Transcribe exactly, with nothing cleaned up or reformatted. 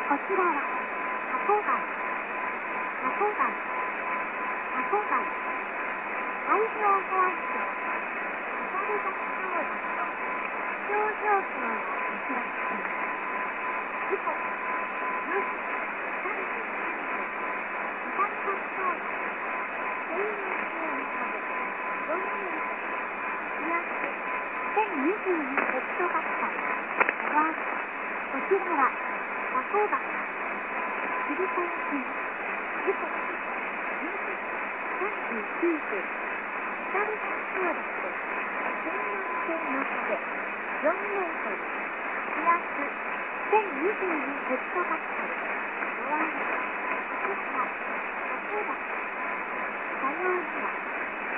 こちらは、タコ貝。タコ貝。タコ貝。海上保安庁、小樽崎町だと、気象状況をお知らせします。時刻、よじさんじゅうさんふん、小樽崎町だと、西洋風にかけて、どんよりと、気圧、せんにじゅうにヘクトパスカル。この後、こちらは、タコ貝。繰り返します。時刻、よじさんじゅうきゅうふん、小樽崎町だと、西南西の風、よんメートル、気圧、せんにじゅうにヘクトパスカル。ご案内、こちらは、タコ貝。さようなら。